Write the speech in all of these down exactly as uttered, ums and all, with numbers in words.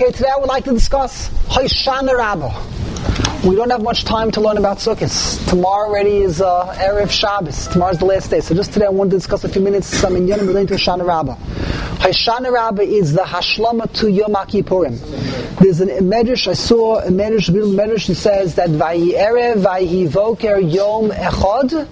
Okay, today I would like to discuss Hoshana Rabbah. We don't have much time to learn about Sukkot. Tomorrow already is uh, Erev Shabbos. Tomorrow's the last day. So just today I want to discuss a few minutes some inyanim relating to Hoshana Rabbah. Hoshana Rabbah is the Hashlama to Yom Kippurim. There's an, a medrash, I saw a medrash, a little medrash that says that Vayi Erev, Vayi Voker Yom Echad.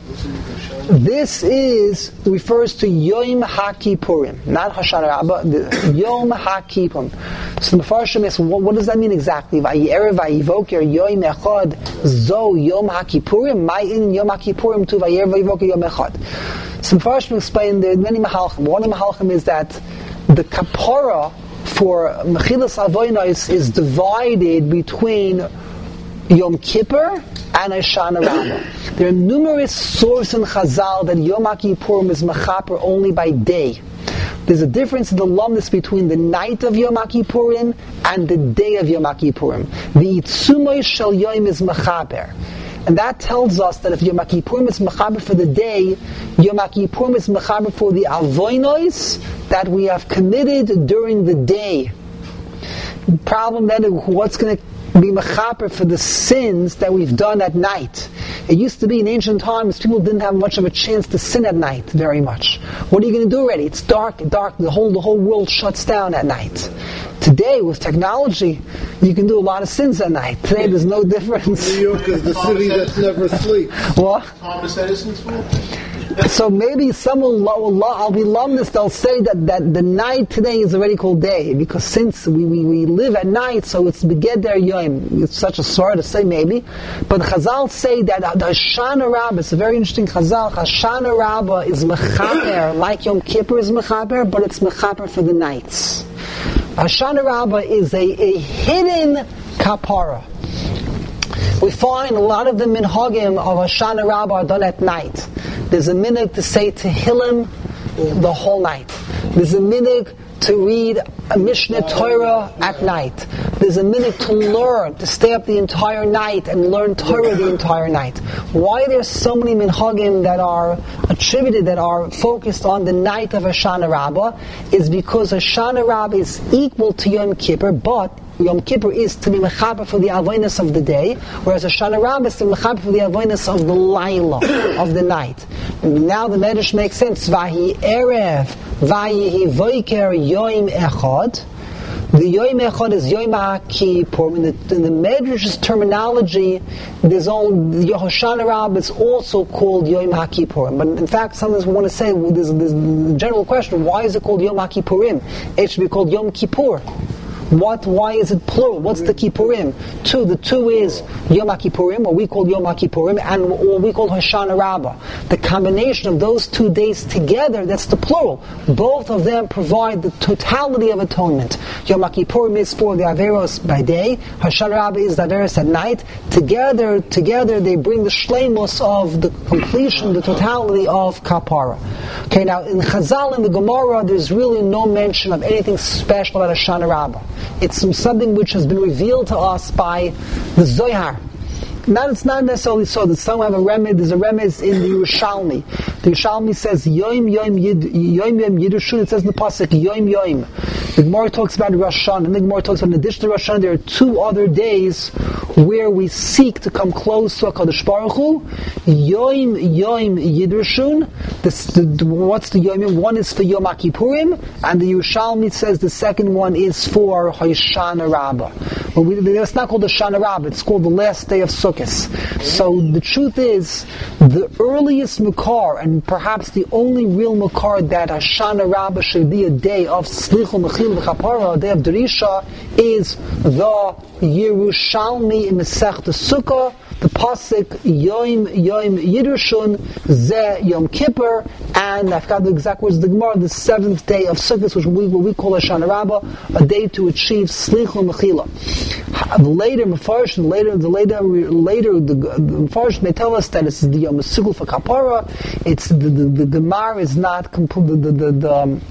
This is, refers to Yom HaKippurim, not Hoshana Rabbah, Yom HaKippurim. So the Mefarshim is, what, what does that mean exactly? Vayi Erev, Vayi Voker Yom Echad, Zo Yom HaKippurim, Ma'in Yom HaKippurim to Vayi Erev, Vayi Voker Yom Echad. So the Mefarshim explain there are many Mahalchim. One of the Mahalchim is that the Kapara for Mechilas Avonos is divided between Yom Kippur and Hoshana Rabbah. There are numerous sources in Chazal that Yom Kippurim is mechaper only by day. There's a difference in the lumnus between the night of Yom Kippurim and the day of Yom Kippurim. The Itzumoi Shel Yom is mechaper. And that tells us that if Yom Kippurim is mechaber for the day, Yom Kippurim is mechaber for the avonos that we have committed during the day. The problem then is what's going to be mechaper for the sins that we've done at night. It used to be in ancient times people didn't have much of a chance to sin at night very much. What are you going to do already? It's dark, dark. The whole the whole world shuts down at night. Today, with technology, you can do a lot of sins at night. Today, there's no difference. New York is the city that never sleeps. What? Thomas Edison's fault? So maybe some will, will I'll be lumnus, they'll say that, that the night today is already called day, because since we, we, we live at night, so it's begeder yom. It's such a sort to say maybe. But Chazal say that the Hoshana Rabbah, it's a very interesting Chazal, Hoshana Rabbah is mechaper, like Yom Kippur is mechaper, but it's mechaper for the nights. Hoshana Rabbah is a, a hidden kapara. We find a lot of the minhagim of Hoshana Rabbah are done at night. There's a minhag to say Tehillim the whole night. There's a minhag to read a Mishnah Torah at night. There's a minhag to learn, to stay up the entire night and learn Torah the entire night. Why there's so many minhagim that are attributed, that are focused on the night of Hoshana Rabbah, is because Hoshana Rabbah is equal to Yom Kippur, but Yom Kippur is to be mechaber for the avonos of the day, whereas Hoshana Rabbah is to be mechaber for the avonos of the laila, of the night. And now the medrash makes sense. Vahi erev, vayi voiker yom echad. The Yom Echad is Yom HaKippur. In the, in the Medrash's terminology, there's all the Hoshana Rabbah is also called Yom HaKippur. But in fact, sometimes we want to say, well, there's, there's a general question: why is it called Yom HaKippurim? It should be called Yom Kippur. What? Why is it plural? What's the Kippurim? Two. The two is Yom HaKippurim, or we call Yom HaKippurim, and or we call Hoshana Rabbah. The combination of those two days together, that's the plural. Both of them provide the totality of atonement. Yom HaKippurim is for the Averos by day. Hoshana Rabbah is the Averos at night. Together, together they bring the shleimus of the completion, the totality of Kapara. Okay, now in Chazal, in the Gemara, there's really no mention of anything special about Hoshana Rabbah. It's something which has been revealed to us by the Zohar. Not, it's not necessarily so that some have a remez. There's a remez in the Yerushalmi. The Yerushalmi says Yom Yom Yid Yom Yom Yidushun. It says in the pasuk Yom Yom. The Gemara talks about Rosh Hashanah, and the Gemara talks about in addition to Rosh Hashanah, there are two other days where we seek to come close to HaKadosh Baruch Hu. Yom Yom Yidushun. This, the, the, what's the Yom Yom? One is for Yom Kippurim, and the Yerushalmi says the second one is for Hoshana Rabbah. But we, it's not called Hoshana Rabbah. It's called the last day of Sukkot. So the truth is, the earliest Makar, and perhaps the only real Makar that Hoshana Rabbah should be a day of Slichul Mechil V'Chapara, a day of Derisha, is the Yerushalmi in Masechta Sukkah, the pasuk Yom Yom Yidushun Ze Yom Kippur, and I forgot the exact words of the Gemara, the seventh day of Sukkot, which we what we call Hoshana Rabbah, a day to achieve Slichul Mechila. Later, Mefarsh, later, the later, later, the, the Mefarsh may tell us that it's the Yom Sukul for Kapara. It's the the, the Gemara is not complete. The the, the um,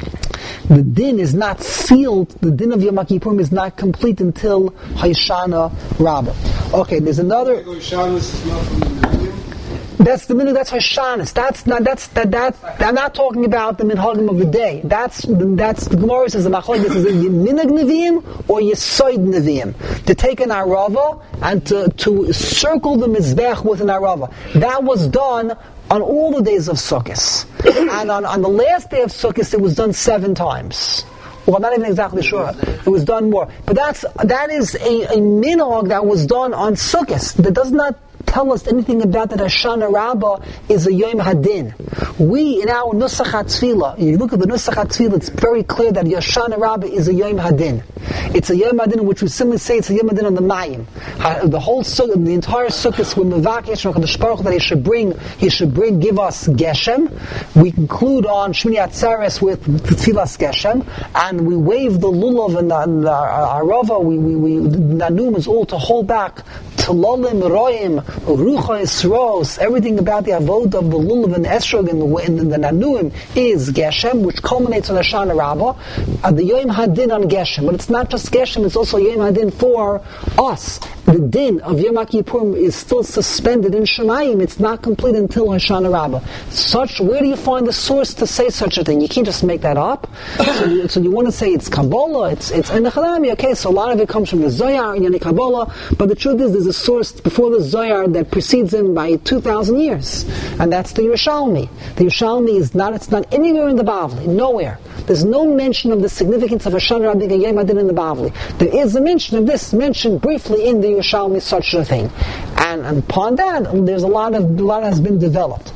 the din is not sealed. The din of Yom Kippurim is not complete until Hoshana Rabbah. Okay, there's another. That's the minhag. That's Hashanah. That's not. That's that. That. I'm not talking about the minhagim of the day. That's that's the Gemara says the machlokes is minhag neviim or yesoid neviim, to take an arava and to, to circle the mizbech with an arava. That was done on all the days of Sukkot, and on, on the last day of Sukkot it was done seven times. Well, I'm not even exactly sure. It was done more, but that's that is a, a minhag that was done on Sukkot. That does not tell us anything about that Hashanah Rabbah is a Yom Hadin. We, in our Nusach HaTfilah, you look at the Nusach HaTfilah, it's very clear that Hashanah Rabbah is a Yom Hadin. It's a Yom Hadin, which we simply say it's a Yom Hadin on the Mayim. The whole Sukkah, the entire Sukkah, when Mevakesh from HaKadosh Baruch Hu that he should bring, he should bring, give us Geshem. We conclude on Shmini Atzeres with Tfilas Geshem, and we wave the Lulav and the, and the Arava, we, we, we, the Nanum is all to hold back Talolim, Roim, Rucha Yisros, everything about the Avod of the Lulav and the Esrog and the, and the Nanuim is Geshem, which culminates on Hashanah Rabbah, uh, the Yom Hadin on Geshem. But it's not just Geshem, it's also Yom Hadin for us. The din of Yom Kippurim is still suspended in Shemayim. It's not complete until Hashanah Rabbah. Such, where do you find the source to say such a thing? You can't just make that up. So you, so you want to say it's Kabbalah, it's it's Enechalami. Okay, so a lot of it comes from the Zohar and Yani Kabbalah, but the truth is there's a source before the Zohar that precedes him by two thousand years, and that's the Yerushalmi. The Yerushalmi is not, it's not anywhere in the Bavli, nowhere. There's no mention of the significance of Hashanah Rabbah and Yom Hadin in the Bavli. There is a mention of this, mentioned briefly in the Yerushalmi, such a thing. And, and upon that, there's a lot of, a lot has been developed.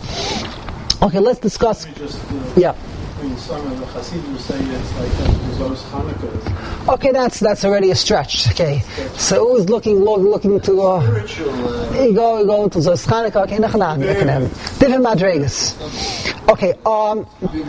Okay, let's discuss. Just, uh, yeah. In some of the Hasidim say it's like Zos Hanukkah. Okay, that's that's already a stretch. Okay, so who's looking look, looking to uh, spiritual? Uh, you go you go to Zos Hanukkah. Okay, nachanam, different madrigas. Okay, um,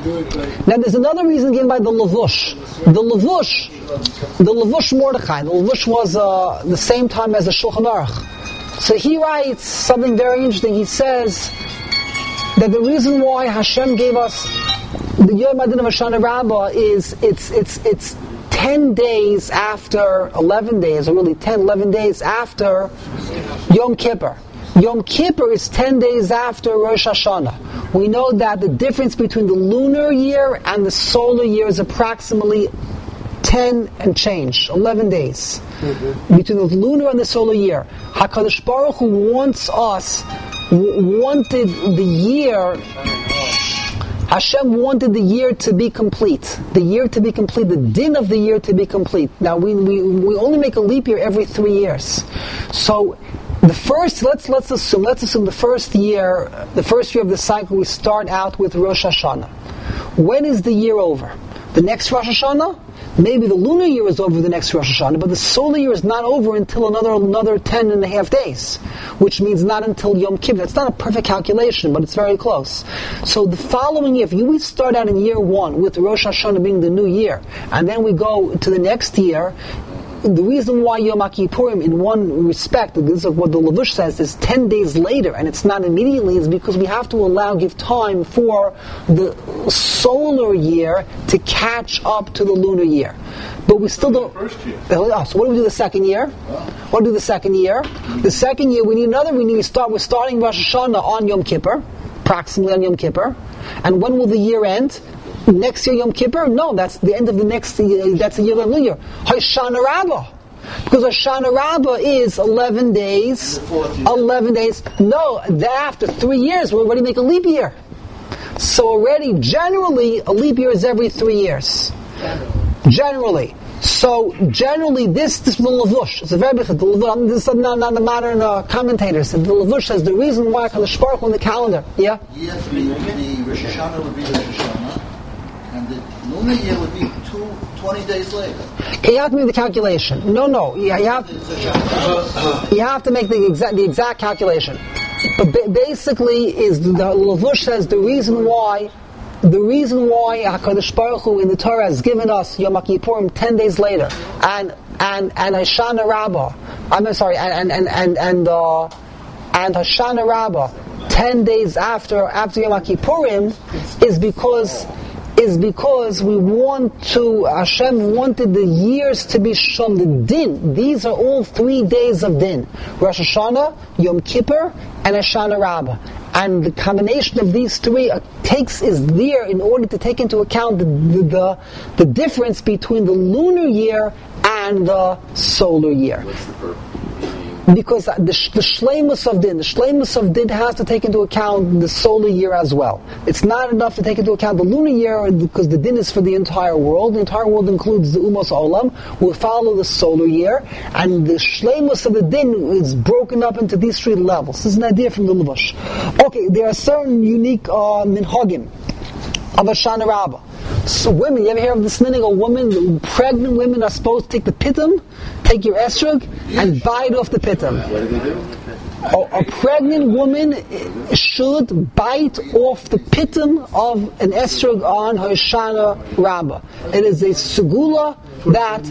now there's another reason given by the Levush. The Levush, the Levush Mordechai. The Levush was uh, the same time as the Shulchan Aruch. So he writes something very interesting. He says that the reason why Hashem gave us the Yom Hadin of Hashanah Rabbah is it's it's it's ten days after eleven days, or really ten, eleven days after Yom Kippur. Yom Kippur is ten days after Rosh Hashanah. We know that the difference between the lunar year and the solar year is approximately ten and change, eleven days. Mm-hmm. Between the lunar and the solar year. HaKadosh Baruch Hu wants us, wanted the year, Hashem wanted the year to be complete. The year to be complete, the din of the year to be complete. Now we we, we only make a leap year every three years. So the first, let's let's assume, let's assume the first year, the first year of the cycle, we start out with Rosh Hashanah. When is the year over? The next Rosh Hashanah? Maybe the lunar year is over the next Rosh Hashanah, but the solar year is not over until another another ten and a half days, which means not until Yom Kippur. That's not a perfect calculation, but it's very close. So the following year, if we start out in year one with Rosh Hashanah being the new year, and then we go to the next year, the reason why Yom Kippurim, in one respect, this is what the Levush says, is ten days later, and it's not immediately, is because we have to allow, give time for the solar year to catch up to the lunar year. But we still don't. First year. Oh, so what do we do the second year? What do we do the second year? The second year, we need another. We need to start. We're starting Rosh Hashanah on Yom Kippur, approximately on Yom Kippur, and when will the year end? Next year Yom Kippur? No, that's the end of the next year. That's the year of the new year. Hashanah Rabbah. Because Hashanah Rabbah is eleven days. eleven days. No, after three years, we already make a leap year. So already, generally, a leap year is every three years. Generally. So, generally, this, this is the Levush. It's a very big, the Levush, this is not, not the modern uh, commentators. The Levush says the reason why HaKadosh Baruch Hu on the calendar. Yeah? Year three, the Rosh Hashanah would be Rosh Hashanah. And the lunar year would be two, twenty days later. Okay, you have to make the calculation. No, no. You, you, have, you have to make the exact, the exact calculation. But ba- basically, is the, the Levush says the reason why the reason why HaKadosh Baruch Hu in the Torah has given us Yom Kippurim ten days later, and and and Hashanah Rabbah, I'm sorry, and and and and uh, and Hashanah Rabbah ten days after after Yom Kippurim is because is because we want to, Hashem wanted the years to be shown, the din. These are all three days of din. Rosh Hashanah, Yom Kippur, and Hashanah Rabbah. And the combination of these three uh, takes is there in order to take into account the, the, the, the difference between the lunar year and the solar year. What's the purpose? Because the, the shleimus of din, the shleimus of din has to take into account the solar year as well. It's not enough to take into account the lunar year because the din is for the entire world. The entire world includes the umos olam. We'll follow the solar year, and the shleimus of the din is broken up into these three levels. This is an idea from the Levush. Okay, there are certain unique uh, minhagim of Hoshana Rabbah. So women, you ever hear of this minhag? A woman, pregnant women are supposed to take the pitum, take your estrog, and bite off the pitum. What do they do? A, a pregnant woman should bite off the pitum of an estrog on Hoshana Rabbah. It is a segula that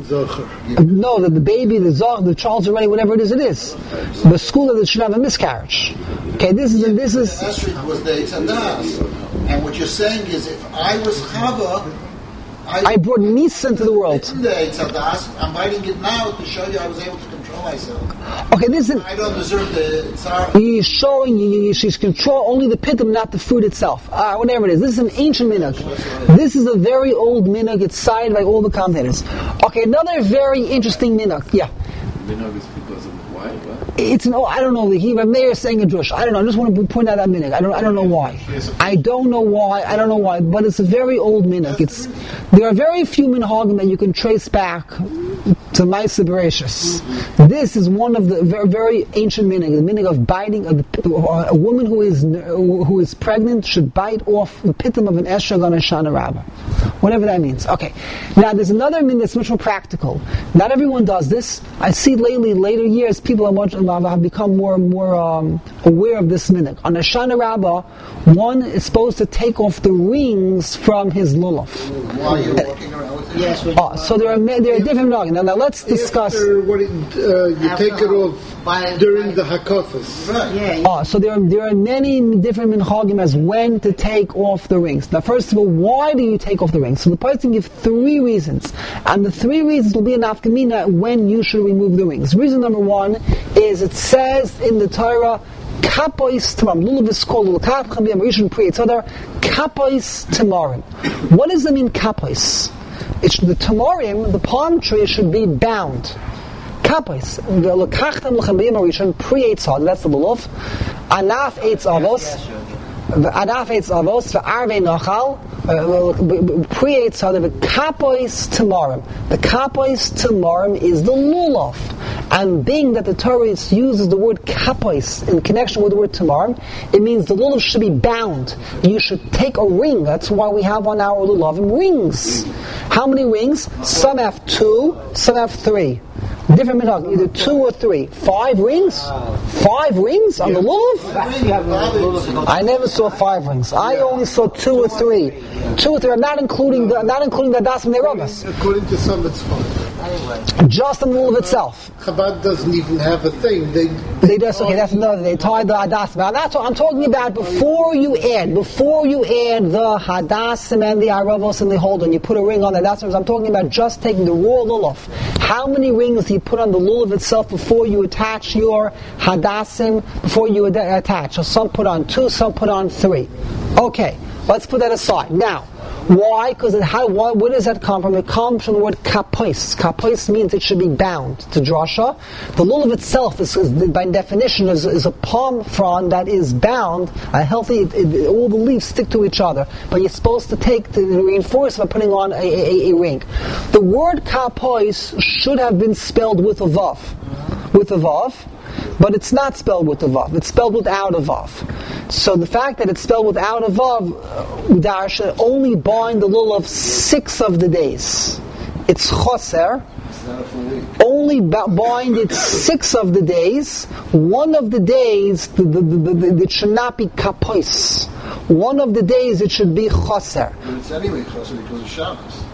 no, that the baby, the zach, the child's already, whatever it is, it is. The segula that should have a miscarriage. Okay, this is this is. Estrog was the Eitzadas. And what you're saying is, if I was Chava, I, I brought Nisan to the world. The Eitzadas, I'm biting it now to show you I was able to control myself. Okay, this is. I don't deserve the Tsar. He's showing you, she's control only the pitum, not the fruit itself. Uh, whatever it is. This is an ancient minhag. This is a very old minhag. It's cited by all the commentators. Okay, another very interesting minhag. Yeah. Minhag is because of why? What? It's an, oh, I don't know, the mayor is saying a drush. I don't know, I just want to point out that minhag. I don't I don't know why. I don't know why, I don't know why, but it's a very old minhag. It's, there are very few minhagim that you can trace back to Ma'aseh Bereshis. This is one of the very, very ancient minhag, the minhag of biting, of the, a woman who is who is pregnant should bite off the pitum of an estrog on a Hoshana Rabbah. Whatever that means. Okay. Now there's another minhag that's much more practical. Not everyone does this. I see lately, later years, people are much have become more and more um, aware of this minhag. On Hoshana Rabbah, one is supposed to take off the rings from his lulav. While you're walking around with it? Yes. Oh, so there are there are different minhagim. Now, now let's discuss. After what it, uh, you take it off during the hakafas. Right. Yeah. Oh, so there are there are many different minhagim as when to take off the rings. Now, first of all, why do you take off the rings? So the person gives three reasons, and the three reasons will be an afkamina when you should remove the rings. Reason number one is it says in the Torah, Kapois Tamarim. Lulav is called Lulav Chabiyam Rishon Pri Yitzadar. Kapois Tamarim. What does it mean, Kapois? It's the Tamarim, the palm tree, should be bound. Kapois. L'kachtam L'chabiyam Rishon Pri Yitzadar. That's the Lulav. Anaf Eitz Avos. Anaf Eitz Avos. V'arvei Nachal. Pri Yitzadar. The Kapois Tamarim. The Kapois Tamarim is the Lulav. And being that the Torah uses the word kapois in connection with the word tamarim, it means the lulav should be bound. You should take a ring. That's why we have on our lulavim rings. How many rings? Some have two, some have three. Different minhag, either two or three. Five rings? Five rings on the lulav? I never saw five rings. I only saw two or three. Two or three. I'm not including the not including the das and the rogas. According to some, it's five. Just on the lulav itself. Chabad doesn't even have a thing. They they just okay. That's another. They tie the hadasim. Now that's what I'm talking about. Before you add, before you add the hadasim and the aravos and the holden, you put a ring on the hadasim. I'm talking about just taking the raw lulav. How many rings do you put on the lulav itself before you attach your hadasim? Before you ad- attach, so some put on two, some put on three. Okay, let's put that aside now. Why? Because how? Why, where does that come from? It comes from the word kapois. Kapois means it should be bound to drasha. The lulav itself is, is by definition, is, is a palm frond that is bound. A healthy, it, it, all the leaves stick to each other, but you're supposed to take to reinforce by putting on a, a, a ring. The word kapois should have been spelled with a vav, with a vav. But it's not spelled with a vav. It's spelled without a vav. So the fact that it's spelled without a vav, dar should only bind the lulav six of the days. It's choser. Only bind it six of the days. One of the days, the, the, the, the, it should not be kapois. One of the days it should be choser. But it's anyway choser because of Shabbos.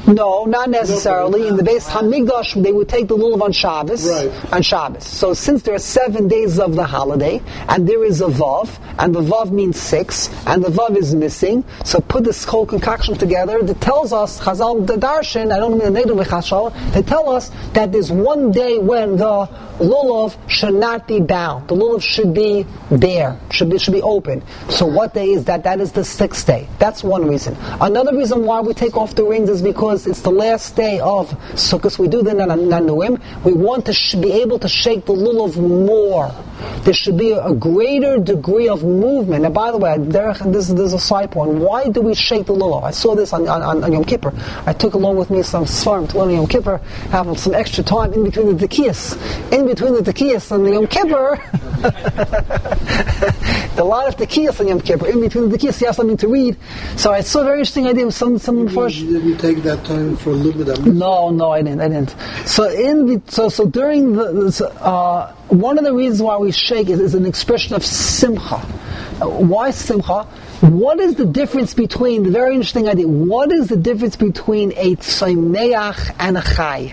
No, not necessarily. In the Beis Hamikdash, they would take the lulav on Shabbos. Right. On Shabbos. So since there are seven days of the holiday, and there is a vav, and the vav means six, and the vav is missing, so put this whole concoction together. That tells us Chazal the Darshan. I don't mean the negative Chazal. They tell us that there's one day when the lulav should not be bound. The lulav should be bare, should be should be open. So what day is that? That is the sixth day. That's one reason. Another reason why we take off the rings is because it's the last day of Sukkot. We do the Nanuim. We want to sh- be able to shake the lulav more. There should be a, a greater degree of movement. And by the way, there, this, this is a side point. Why do we shake the lulav? I saw this on, on, on Yom Kippur. I took along with me some svarim to learn Yom Kippur, having some extra time in between the Tekiyas. In between the Tekiyas and the Yom Kippur, a lot of Tekiyas on Yom Kippur. In between the Tekiyas, you have something to read. So I saw a very interesting idea. Some, some first. Did you take that time for a little bit? No, no, I didn't. I didn't. So in so so during the uh, one of the reasons why we shake is, is an expression of simcha. Uh, why simcha? What is the difference between the very interesting idea? What is the difference between a tzomeach and a chai?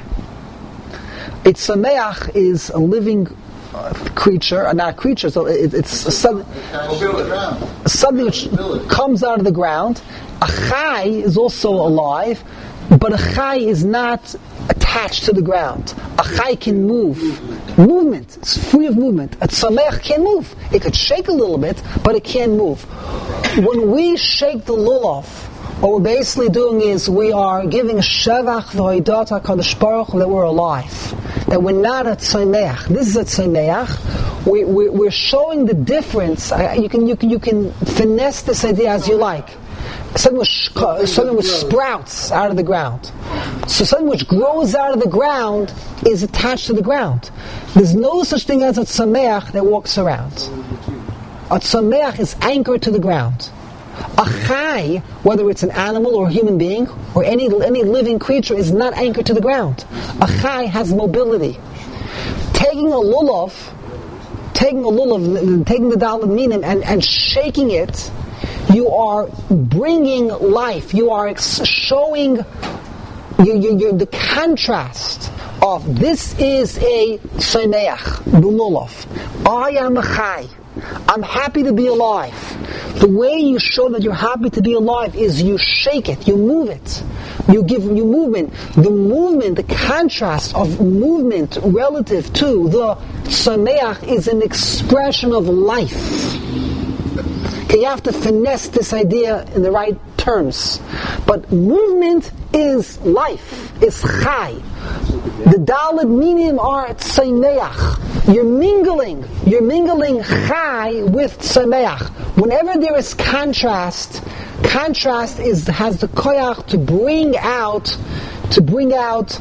A tzomeach is a living uh, creature, uh, not a creature. So it, it's a sub, something which comes out of the ground. A chai is also alive, but a chai is not attached to the ground. A chai can move. Movement. It's free of movement. A tzomeach can't move. It could shake a little bit, but it can't move. When we shake the lulav, what we're basically doing is we are giving shevach v'hodat HaKadosh Baruch Hu that we're alive. That we're not a tzomeach. This is a tzomeach. We, we, we're showing the difference. I, you can you can you can finesse this idea as you like. Something which, something which sprouts out of the ground. So something which grows out of the ground is attached to the ground. There's no such thing as a tzomeach that walks around. A tzomeach is anchored to the ground. A chai, whether it's an animal or a human being or any any living creature, is not anchored to the ground. A chai has mobility. Taking a lulav, taking a lulav, taking the daled minim and, and shaking it, you are bringing life. You are ex- showing you, you, you, the contrast of this is a tzomeach, the lulav. I am a chai. I'm happy to be alive. The way you show that you're happy to be alive is you shake it, you move it, you give you movement. The movement, the contrast of movement relative to the tzomeach is an expression of life. Okay, you have to finesse this idea in the right terms. But movement is life, is chai. The daled minim are tzomeach. You're mingling, you're mingling chai with tzomeach. Whenever there is contrast, contrast is has the koyach to bring out, to bring out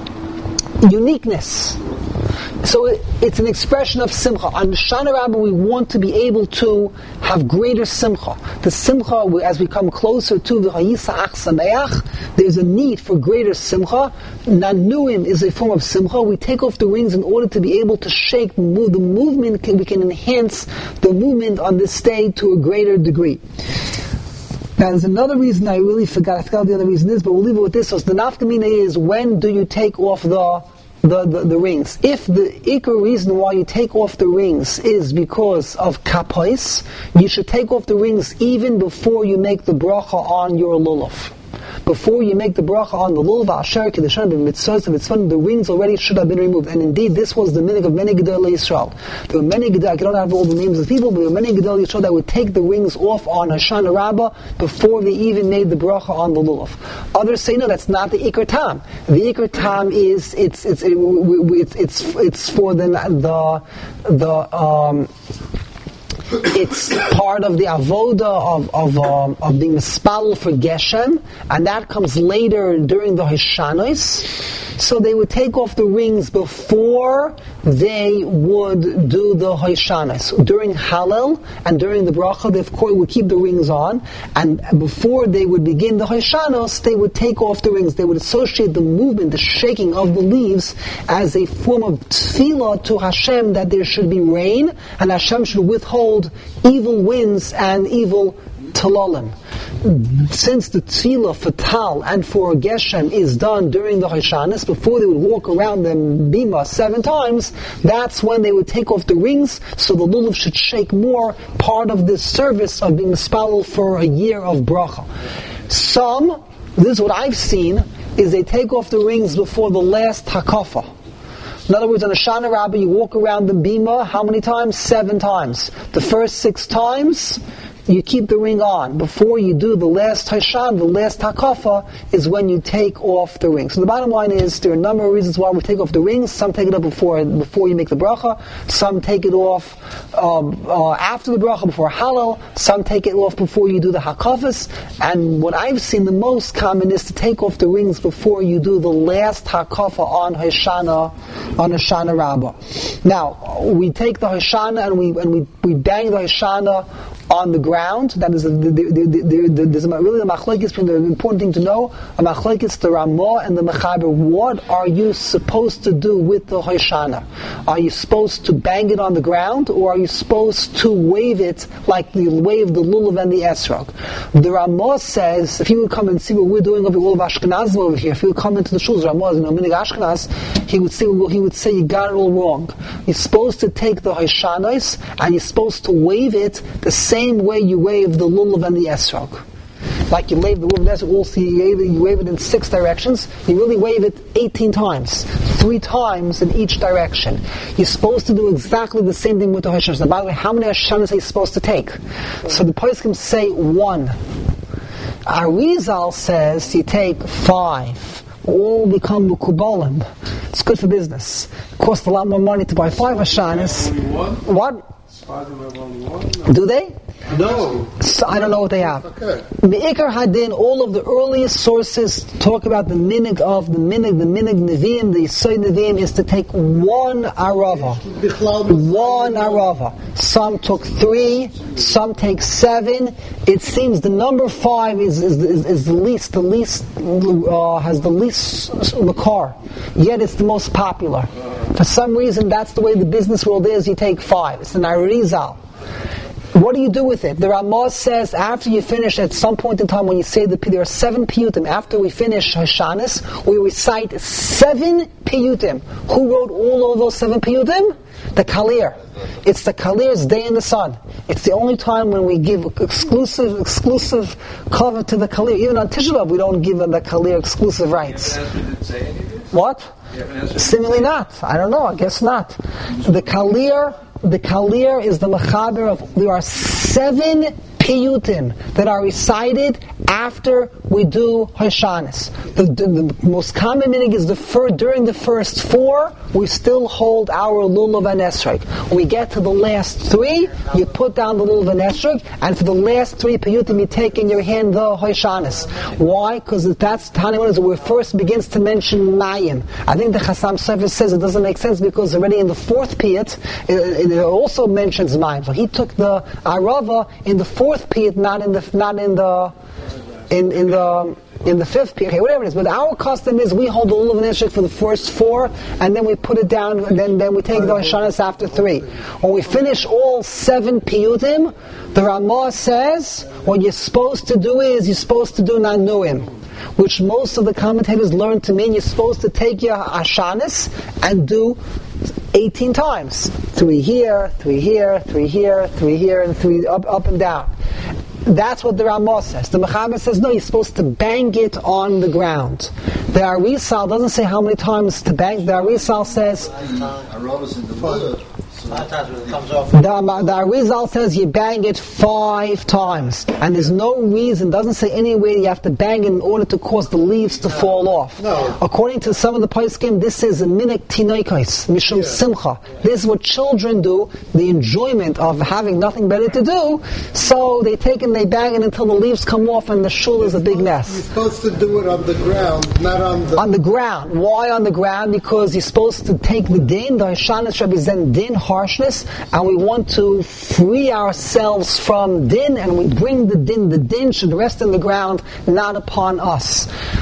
uniqueness. So it, it's an expression of simcha. On Shana Rabbah, we want to be able to have greater simcha. The simcha, as we come closer to the Hayisa'ach Sameach, there's a need for greater simcha. Nanuim is a form of simcha. We take off the rings in order to be able to shake, move the movement. We can enhance the movement on this day to a greater degree. Now, there's another reason I really forgot. I forgot what the other reason is, but we'll leave it with this. So the nafkamina is, when do you take off the The, the, the rings? If the ikar reason why you take off the rings is because of kapois, you should take off the rings even before you make the bracha on your lulav. Before you make the bracha on the lulav, asher kedushan b'mitzvos v'mitzvot, the rings already should have been removed. And indeed, this was the minhag of many Gedolei Yisrael. There were many Gedolei, I don't have all the names of the people, but there were many Gedolei Yisrael that would take the rings off on Hoshana Rabbah before they even made the bracha on the lulav. Others say no, that's not the ikar tam. The ikar tam is it's it's it, it's it's it's for the the the um. It's part of the avoda of of, um, of being mispal for Geshem, and that comes later during the Hoshanos. So they would take off the rings before they would do the Hoshanos. During Hallel and during the bracha, they of course would keep the rings on, and before they would begin the Hoshanos, they would take off the rings. They would associate the movement, the shaking of the leaves, as a form of tefillah to Hashem that there should be rain, and Hashem should withhold evil winds and evil talalim. since the tefillah for Tal and for Geshem is done during the Hashanah, before they would walk around the bima seven times, that's when they would take off the rings, so the lulav should shake more, part of this service of being mispalel for a year of bracha. Some, this is what I've seen, is they take off the rings before the last hakafa. In other words, on a Shana Rabbah, you walk around the bima, how many times? Seven times. The first six times, you keep the ring on. Before you do the last Hashan, the last Hakafa, is when you take off the ring. So the bottom line is, there are a number of reasons why we take off the rings. Some take it off before before you make the bracha. Some take it off um, uh, after the bracha, before halal. Some take it off before you do the Hakafas. And what I've seen the most common is to take off the rings before you do the last Hakafa on Hoshana, on Hoshana Rabbah. Now, we take the Hoshana and we and we, we bang the Hoshana on the ground. That is, a, the, the, the, the, there's a, really a machlokes. The important thing to know, a machlokes, the Ramah and the Mechaber. What are you supposed to do with the Hoshana? Are you supposed to bang it on the ground, or are you supposed to wave it like you wave the lulav and the esrog? The Ramah says, if you would come and see what we're doing over all of Ashkenaz over here, if you would come into the shuls, Ramah, you know, minig Ashkenaz, he would say, he would say, you got it all wrong. You're supposed to take the Hoshanos and you're supposed to wave it the same same way you wave the lulav and the esrog. Like you wave the lulav and the esrog, also you wave, it, you wave it in six directions, you really wave it eighteen times, three times in each direction. You're supposed to do exactly the same thing with the Hashanah. Now, by the way, how many Hashanahs are you supposed to take? So the poskim say one. Arizal says you take five. All become mukubalim. It's good for business. It costs a lot more money to buy five Hashanahs. What? Do they? No. So I don't know what they have. Okay. Me'ikar Hadin, all of the earliest sources talk about the minig of the minig, the minig Nevi'im, the Yisoy Nevi'im is to take one arava. One arava. Some took three, some take seven. It seems the number five is is, is, is the least, the least, uh, has the least makar. Yet it's the most popular. For some reason, that's the way the business world is. You take five. It's an Arizal. What do you do with it? The Ramah says after you finish, at some point in time when you say the there are seven piyutim. After we finish Hashanah, we recite seven piyutim. Who wrote all of those seven piyutim? The Kalir. It's the Kalir's day in the sun. It's the only time when we give exclusive exclusive cover to the Kalir. Even on Tisha B'Av, we don't give the Kalir exclusive rights. What? Seemingly not. I don't know. I guess not. The Kalir, the Kalir is the Mechaber of. There are seven piyutim that are recited after we do Hashanahs. The, the, the most common minig is the fir, during the first four, we still hold our lulav and esrog. When we get to the last three, you put down the lulav and esrog, and for the last three piyutim, you take in your hand the Hashanahs. Why? Because that's Tanya is where it first begins to mention Mayim. I think the Chassam Sofer says it doesn't make sense because already in the fourth piyut, it, it also mentions Mayim. So he took the Arava in the fourth piyut, not in the not in the in in the in the fifth piyut. Okay, whatever it is. But our custom is we hold the lulav and esrog for the first four, and then we put it down, and then then we take the Hashanahs after three. When we finish all seven piyutim, the Ramah says what you're supposed to do is you're supposed to do nanuim, which most of the commentators learn to mean you're supposed to take your Hashanahs and do eighteen times. Three here, three here, three here, three here, and three up, up and down. That's what the Ramah says. The Mechaber says, no, you're supposed to bang it on the ground. The Arizal doesn't say how many times to bang. The Arizal says, The, the Arizal says you bang it five times, and there's no reason, doesn't say anywhere you have to bang it in order to cause the leaves to fall off. No. According to some of the poskim, this is a minik tinoikos, mishum simcha. This is what children do, the enjoyment of having nothing better to do, so they take and they bang it until the leaves come off and the shul is a big mess. You're supposed to do it on the ground, not on the... On the ground. Why on the ground? Because you're supposed to take the din, the Hashanah represent din, harshness, and we want to free ourselves from din, and we bring the din. The din should rest in the ground, not upon us.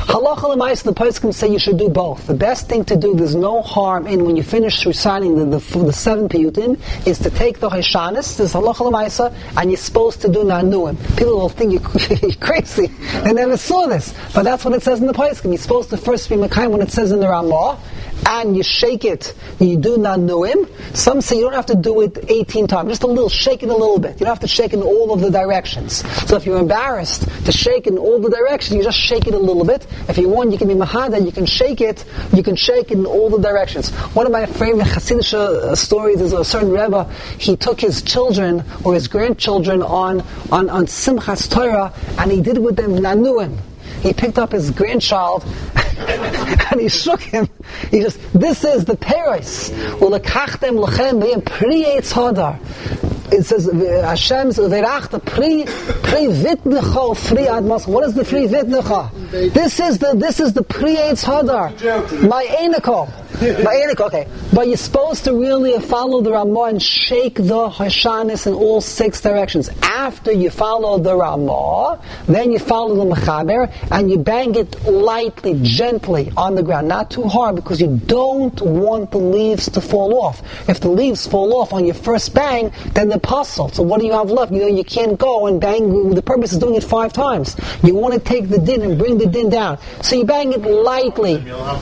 Halacha l'maisa, the poskim say you should do both. The best thing to do, there's no harm in when you finish reciting the, the, the seven piyutim, is to take the Hashanis, this halacha l'maisa, and you're supposed to do nanuim. People will think you're, you're crazy. They never saw this. But that's what it says in the poskim. You're supposed to first be Mekayim when it says in the Ramah, and you shake it, you do nanuim. Some say you don't have to do it eighteen times, just a little, shake it a little bit. You don't have to shake in all of the directions. So if you're embarrassed to shake in all the directions, you just shake it a little bit. If you want, you can be mahada, you can shake it, you can shake it in all the directions. One of my favorite Hasidic uh, stories is a certain Rebbe, he took his children or his grandchildren on, on, on Simchas Torah, and he did with them nanuim. He picked up his grandchild and he shook him. He just, this is the Peres. Ulekachtem lochem b'yim pri eitz hadar. It says Hashem's verachta pri pri vitnecha fri admas. What is the fri vitnecha? This is the this is the pri eitz hadar. My eniko. My eniko. Okay, but you're supposed to really follow the Ramah and shake the Hashanis in all six directions. After you follow the Ramah, then you follow the Mechaber and you bang it lightly, gently on the ground, not too hard, because you don't want the leaves to fall off. If the leaves fall off on your first bang, then the puzzle. So what do you have left? You know, you can't go and bang. The purpose is doing it five times. You want to take the din and bring the din down. So you bang it lightly.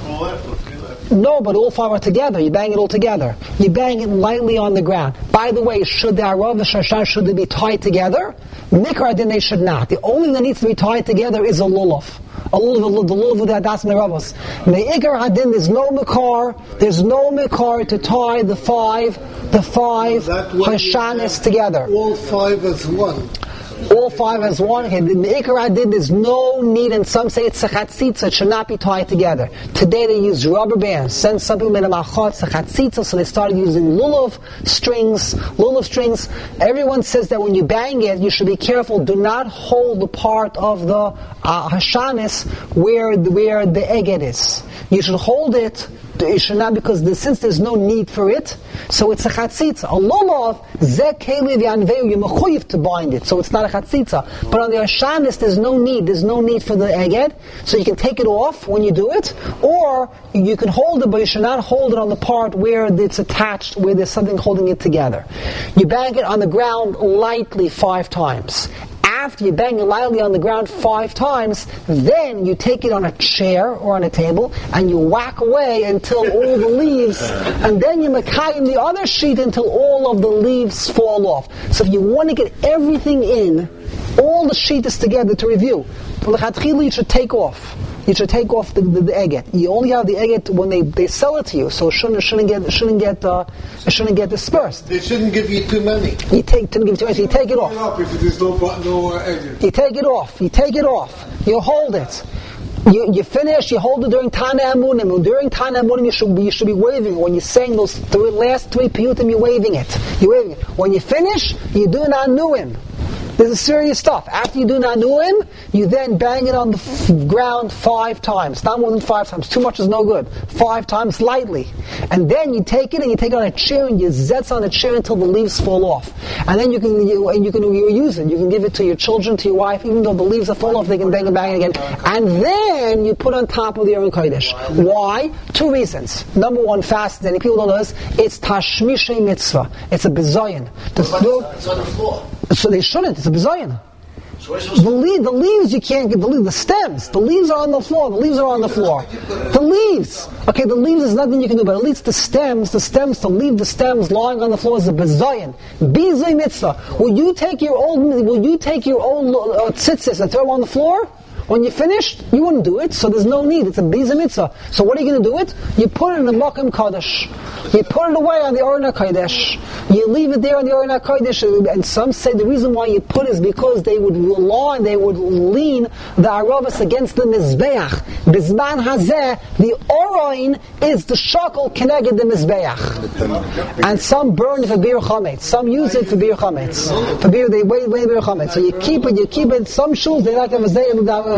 No, but all five are together. You bang it all together. You bang it lightly on the ground. By the way, should the Arav and Shashan, should they be tied together? Mikra din, they should not. The only thing that needs to be tied together is a lulav. A lulav, the lulav of the Adas Meravos. Me'ikar hadin, there's no mikar, there's no mikar to tie the five, the five Hashanis together. All five as one. All five as one. Okay, the Me'ikar hadin, there's no need, and some say it's a chatzitza, it should not be tied together. Today they use rubber bands. Then some people made a machot, it's a chatzitza, so they started using lulav strings, lulav strings. Everyone says that when you bang it, you should be careful, do not hold the part of the uh, Hashanis where, where the eged is. You should hold it, you should not, because the, since there's no need for it, so it's a chatzitza. A lulav, zeh kelev yanveu, you're mechuyev to bind it, so it's not a chatzitza. But on the Hashanis, there's no need, there's no need for the eged, so you can take it off when you do it, or you can hold it, but you should not hold it on the part where it's attached, where there's something holding it together. You bang it on the ground lightly five times. After you bang it lightly on the ground five times, then you take it on a chair or on a table and you whack away until all the leaves, and then you mekayim the other sheet until all of the leaves fall off. So if you want to get everything in, all the sheet is together to review, you should take off. You should take off the, the, the eget. You only have the eget when they, they sell it to you, so it shouldn't, shouldn't get shouldn't get uh, it shouldn't get dispersed. They shouldn't give you too many. You take didn't give you too many. So you take it off. If there's no no eget. You take it off. You take it off. You hold it. You, you finish, you hold it during Tana Amunim. During Tana Amunim, you should be, you should be waving. When you're saying those three, last three piyutim, you're waving it. You're waving it. When you finish, you do nanuim. This is serious stuff. After you do nanuim, you then bang it on the f- ground five times. Not more than five times. Too much is no good. Five times lightly. And then you take it and you take it on a chair and you zetz on a chair until the leaves fall off. And then you can you, and you can use it. You can give it to your children, to your wife. Even though the leaves are fall off, they can bang it bang it again. And then you put on top of the Aron Kodesh. Why? Two reasons. Number one, fast. Many people don't know this. It's tashmishay mitzvah. It's a bezoyan. It's on the floor. So they shouldn't. It's a bezoyan. So The, le- the leaves you can't get, the, le- the stems, the leaves are on the floor, the leaves are on the floor. The leaves, okay, the leaves is nothing you can do, but at least the stems, the stems, to leave the stems lying on the floor is a bezoyan. Bizay mitzvah. Will you take your old, will you take your old uh, tzitzis and throw them on the floor? When you're finished, you wouldn't do it, so there's no need. It's a biza mitzvah. So what are you going to do it? You put it in the Mokim Kodesh. You put it away on the Aron HaKodesh. You leave it there on the Aron HaKodesh. And some say the reason why you put it is because they would rely and they would lean the Aravas against the Mizbeach. Bizman Hazeh, the Oroin is the shakel keneged the Mizbeach. And some burn it for Bir Chametz. Some use it for Bir Chametz. For Bir, they wait, wait Bir Chametz. So you keep it, you keep it. Some shoes, they like to have a Zayah.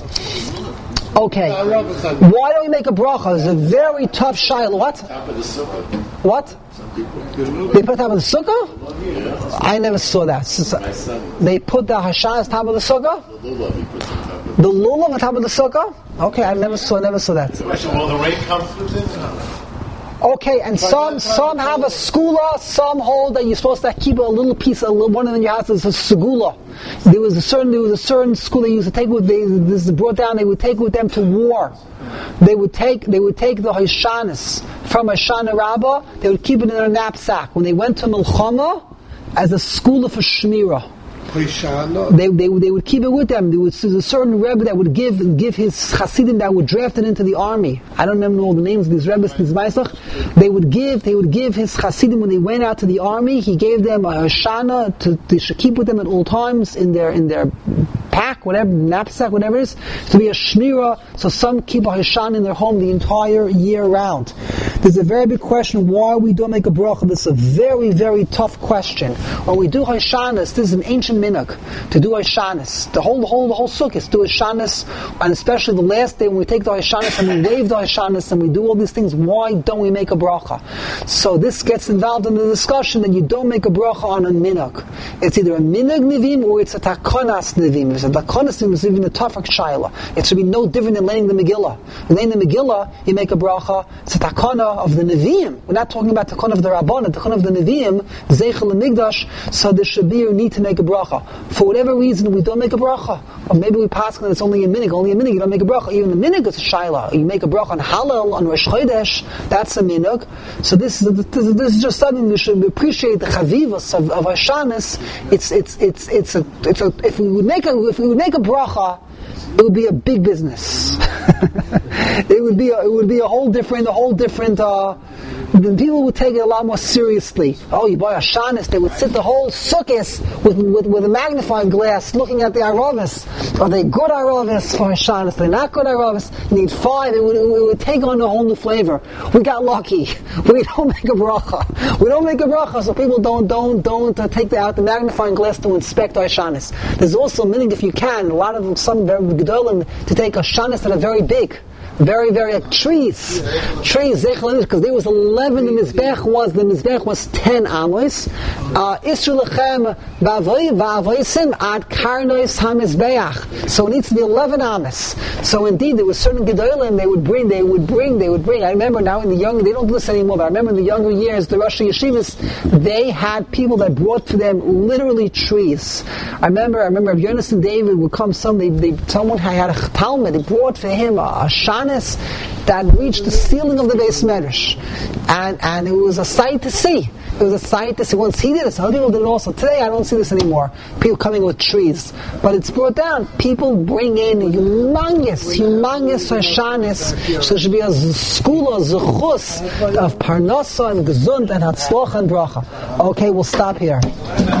Okay. Why don't we make a bracha? It's a very tough shayla. What? What? They put top of the sukkah? I never saw that. They put the hashanah top of the sukkah? The lulav on top of the sukkah? Okay, I never saw, never saw that. Question: will the rain come through this? Okay, and some some have a skula, some hold that you're supposed to keep a little piece, a little, one of them in your house is a segula. There was a certain there was a certain school they used to take with they, this is brought down. They would take with them to war. They would take they would take the Hashanis from Hashana Rabbah. They would keep it in their knapsack when they went to Milchama as a school for Shmira. They, they they would keep it with them. There was a certain Rebbe that would give give his Hasidim that would draft it into the army. I don't remember all the names of these Rebbes, these Meisach. They would give they would give his Hasidim when they went out to the army. He gave them a Hashana to they should keep with them at all times in their in their pack, whatever knapsack, whatever it is, to be a shmira. So some keep a Hashana in their home the entire year round. There's a very big question why we don't make a bracha. This is a very very tough question. When we do Hashanas, this is an ancient minhag to do Hashanas. The whole, the whole, the whole sukkah do Hashanas, and especially the last day when we take the Hashanas and we wave the Hashanas and we do all these things. Why don't we make a bracha? So this gets involved in the discussion that you don't make a bracha on a minhag. It's either a minhag nivim or it's a takonas nivim. If it's a takonas nivim, it's even a tougher shaila. It should be no different than laying the Megillah. When laying the Megillah, you make a bracha. It's a takana of the Nevi'im. We're not talking about takana of the Rabbanah, takana of the Nevi'im, Zeichel Migdash. So there should be a need to make a bracha. For whatever reason, we don't make a bracha. Or maybe we pass that it's only a minhag. Only a minhag, you don't make a bracha. Even a minhag is a shaila. You make a bracha on Halal, on Rosh Chodesh, that's a minhag. So this is this, this is just something we should appreciate the chavivas of, of Hashanas. It's it's it's it's a it's a if we would make a if we would make a bracha, it would be a big business. it would be a, it would be a whole different a whole different. Uh, then people would take it a lot more seriously. Oh, you buy a shanis, they would sit the whole sukkahs with, with with a magnifying glass looking at the aravis. Are they good aravis for a shanis? They're not good aravis. You need five. It would, it would take on a whole new flavor. We got lucky. We don't make a bracha. We don't make a bracha, so people don't don't don't uh, take the, out the magnifying glass to inspect our shanis. There's also meaning if you can. A lot of them, some very gedolim, to take a shanis that are very big. Very, very like trees, trees. Because there was eleven. The mizbech was the mizbech was ten amos. Isru lechem va'avoisim ad karnois hamizbeach. So it needs to be eleven amos. So indeed, there was certain gedolim they would bring, they would bring, they would bring. I remember now in the younger, they don't do this anymore. But I remember in the younger years, the Rosh Yeshivas, they had people that brought to them literally trees. I remember, I remember Yonas and David would come. Some they, they someone had a talmud. They brought for him a, a shanis that reached the ceiling of the Beis Medrash, and and it was a sight to see. It was a sight to see. Once he did it, so other people did it also. Today, I don't see this anymore. People coming with trees, but it's brought down. People bring in humongous, humongous hashanis. So there should be a school, a zechus of parnasa and gesund and hatzlocha and bracha. Okay, we'll stop here.